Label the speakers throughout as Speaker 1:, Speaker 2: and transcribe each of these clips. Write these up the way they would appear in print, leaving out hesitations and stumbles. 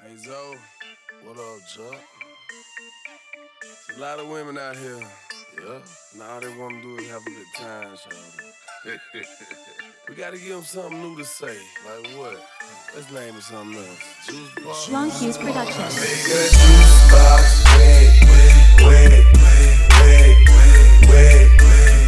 Speaker 1: Hey Zoe,
Speaker 2: What up, Chuck?
Speaker 1: there's a lot of women out here.
Speaker 2: Yeah?
Speaker 1: And all they want to do is have a good time, shawty. We gotta give them something new to say.
Speaker 2: Like what?
Speaker 1: Let's name it something else.
Speaker 2: Juice box?
Speaker 3: Long Hughes Productions.
Speaker 2: Make a juice box wet, wet, wet, wet, wet,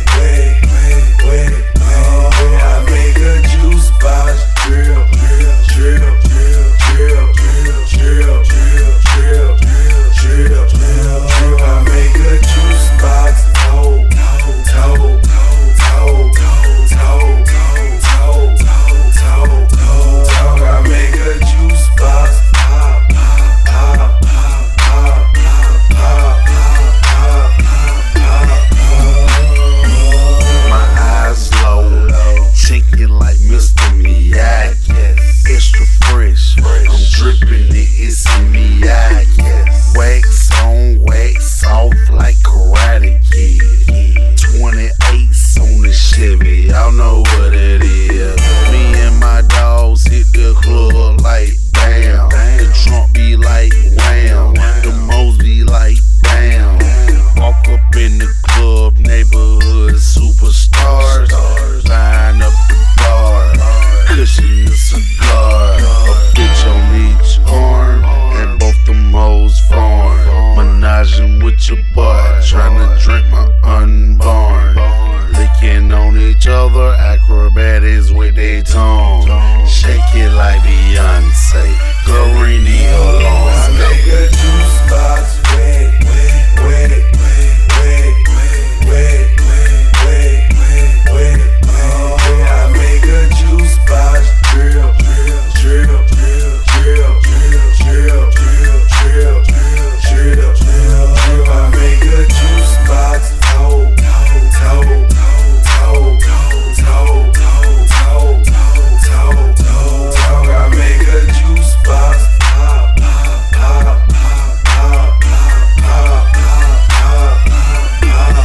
Speaker 2: wet, wet. Oh, I make a juice box drip, drip, drip, drip, drip, drip, drip, drip, drip, drip. I make a juice box toe, toe, toe, toe, toe, toe, toe. I make a juice box pop, pop, pop, pop, pop, pop, pop, pop. My eyes low, shaking like Mr. Miyagi. Extra fresh, I'm dripping it, it's Miyagi. Wax on, wax off like Karate Kid. 28s on the Chevy, y'all know what it is. Me and my dogs hit the club like bam. The trunk be like wham, the moles be like bam. Walk up in the club, neighborhood superstars. Line up the bar, cushion the cigar. A bitch on each arm, and both them hoes foreign. Menaging with your boy, tryna drink my unborn. Licking on each other, acrobatics with their tongue. Shake it like Beyonce, Guarini alone. I make a juice box wet, wet, wet, wet, wet, wet, wet. Oh, I make a juice box drip, drip, drip, drip, drip, drip, drip, drip, drip, drip. I make a juice box toe, toe, toe, toe, toe, toe, toe, toe. I make a juice box pop, pop, pop, pop, pop, pop, pop,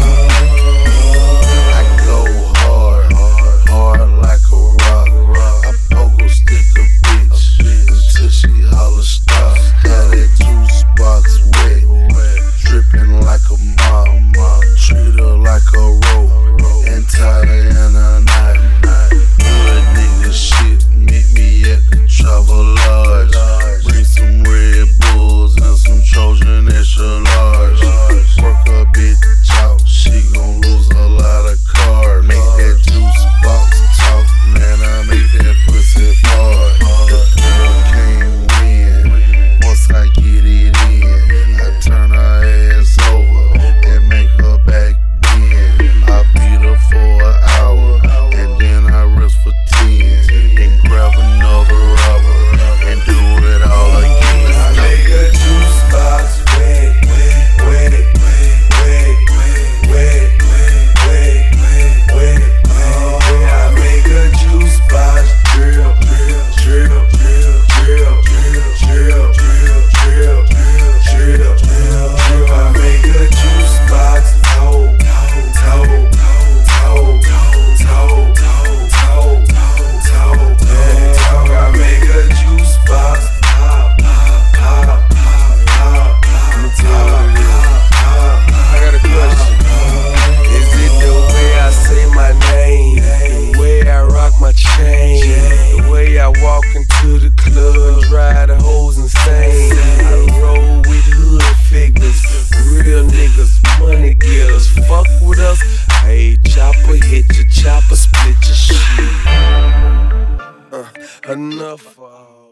Speaker 2: I go hard, hard like a rock. I poke or stick a bitch until she holler stop. Got that juice box wet, dripping like a mop. Treat her like a rope and tie her in a knot. Good nigga shit, meet me at the Travelodge. Bring some Red Bulls and some Trojan extra large. Work a bitch out, she gon' lose a lot of cars. Make that juice box talk, man, I make that pussy hard. The girl can't win, once I get it in, I turn her ass over and make her back bend. I beat her for an hour, and then I rest for 10. Then grab another rubber and do it all again. I make a juice box wet, wet, wet, wet, wet, wet, wet. Oh, I make a juice box drip, drip, drip, drip, drip, drip, drip, drip, drip. I make a juice box toe, toe, toe, toe, toe, toe, toe. I make a juice box pop, pop, pop, pop.
Speaker 1: Let me tell you what it is. I got a question. Is it the way I say my name? The way I rock my chain? The way I walk into the club and drive the hoes insane? I roll with hood figures, real niggas, money getters. Fuck with us, hey chopper, hit your chopper, split your shit. Enough.